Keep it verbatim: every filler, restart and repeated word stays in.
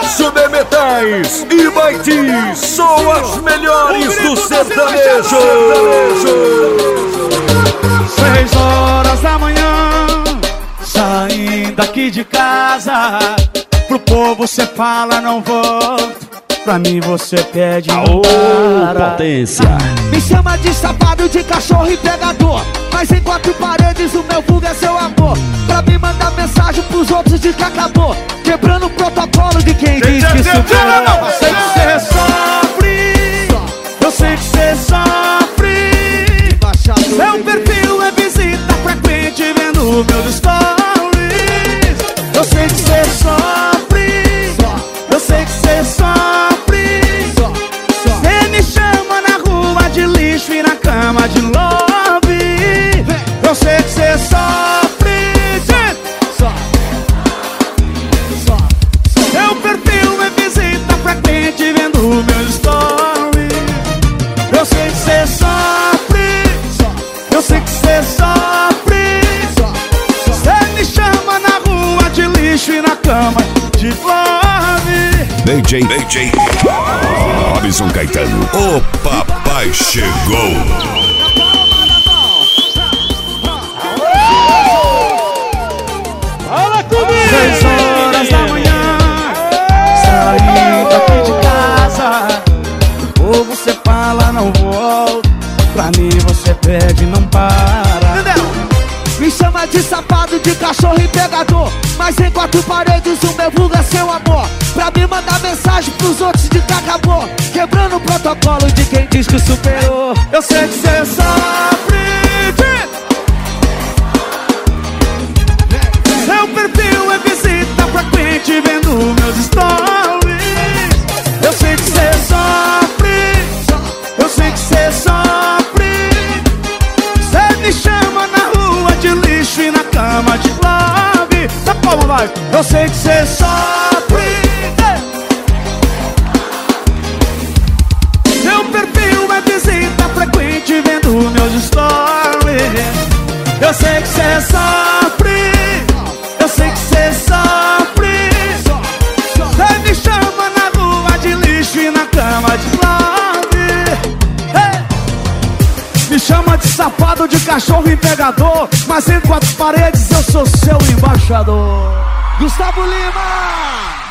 Metais e Baiti são as melhores do sertanejo. Seis horas da manhã, saindo aqui de casa. Pro povo cê fala não volto, pra mim você pede Aô, para. potência. Me chama de safado, de cachorro e pegador, mas em quatro paredes o meu vulgo é seu amor. Pra me mandar mensagem pros outros de que acabou, quebrando o protocolo de quem diz que superou. Eu sei que cê sofre, eu sei que cê sofre. Seu perfil é visita frequente vendo meus stories. Eu sei que cê sofre, eu sei que cê sofre. Cê me chama na rua de lixo e na cama de love. Eu sei que cê sofre. Seu perfil é visita frequente vendo meus stories. Eu sei que cê sofre, eu sei que cê sofre. Cê me chama na rua de lixo e na cama de love. D J, D J Robson Caetano, o papai chegou. Fala comigo! Seis horas da manhã, saindo aqui de casa. Ou você fala não volto, pra mim você pede não para. Entendeu? Me chama de safado, de cachorro e pegador, mas em quatro paredes o meu vulgo é seu amor. Pra me mandar mensagem pros outros de que acabou, quebrando o protocolo de quem diz que superou. Eu sei que cê sofre. Seu perfil é visita frequente vendo meus stories. Eu sei que cê sofre, eu sei que cê sofre. Cê me chama na rua de lixo e na cama de love. Tá como vai? Eu sei que cê sofre. Seu perfil é visita frequente vendo meus stories. Eu sei que cê sofre, eu sei que cê sofre. Cê me chama na rua de lixo e na cama de love. Hey! Me chama de safado, de cachorro e pegador, mas em quatro paredes eu sou seu embaixador. Gustavo Lima!